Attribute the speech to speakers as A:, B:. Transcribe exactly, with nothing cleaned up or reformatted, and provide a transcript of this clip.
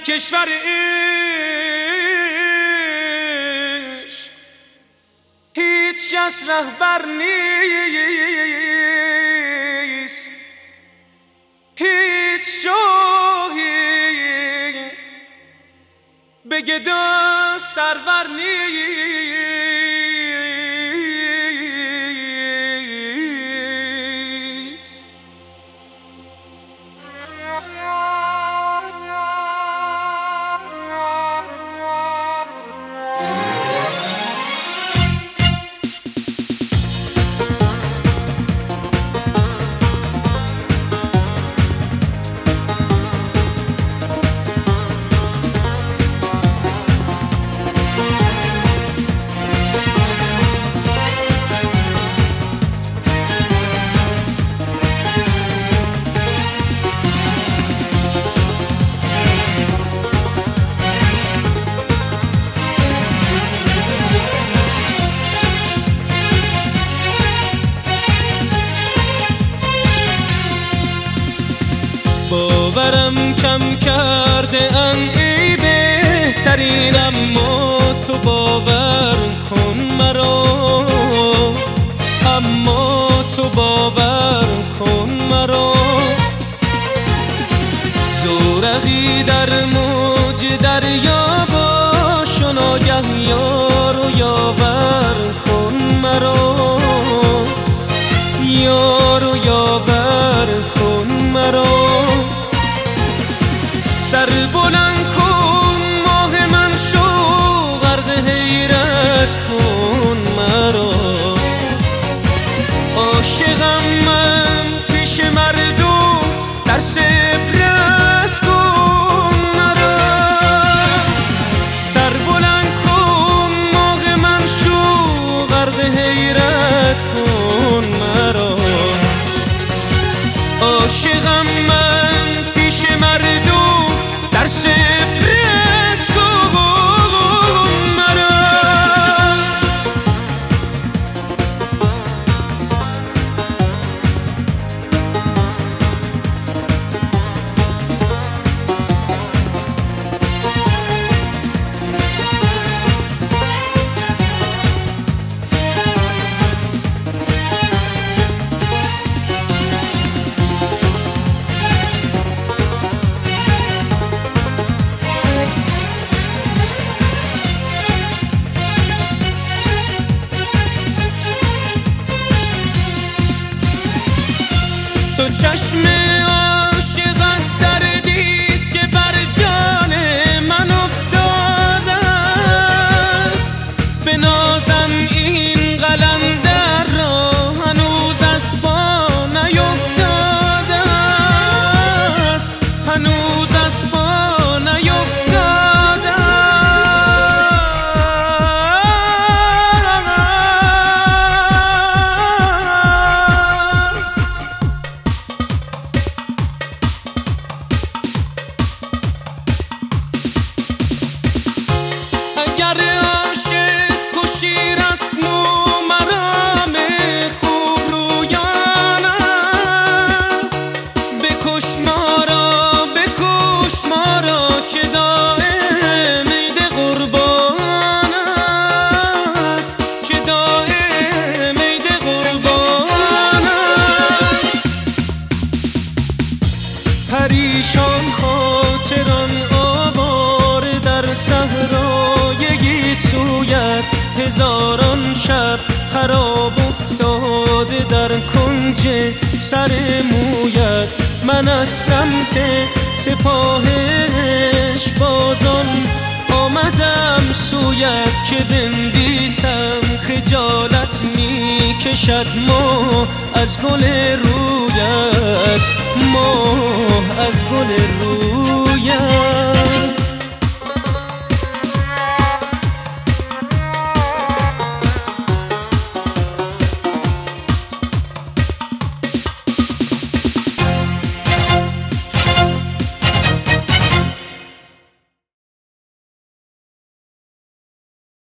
A: کشور عشق هیچ کس رهبر نیست، هیچ شاهی به گدا سرور نیست. باورم کم کرده ان ای بهترین، اما تو باور کن مرا، اما تو باور کن مرا. زورقی در موج دریا باش و ناگه یار و یاور کن مرا، یار و یاور کن مرا. سر بلند کن ماه من شو غرق حیرت کن مرا. عاشقم من پیش مردم درس عبرت کن مرا. سر بلند کن ماه من شو غرق حیرت کن مرا. عاشقم من پیش مردم درس عبرت کن مرا. تو چشم عاشقت دردیست که بر جان من افتاده است. به نازم این قلندر را هنوز از پا نیفتاده است، هنوز از پا نیفتاده است. اگر عاشق کشی رسم و مرام خوب رویان است، بکش ما را بکش ما را که دایم عید قربان است، که دایم عید قربان است. پریشان خاطران آواره در صحرای گیسویت، هزاران شب خراب افتاده در کنج سر مویت. من از سمت سپاهش بازان آمدم سویت که بنویسم خجالت می کشد ماه از گل رویت، ماه از گل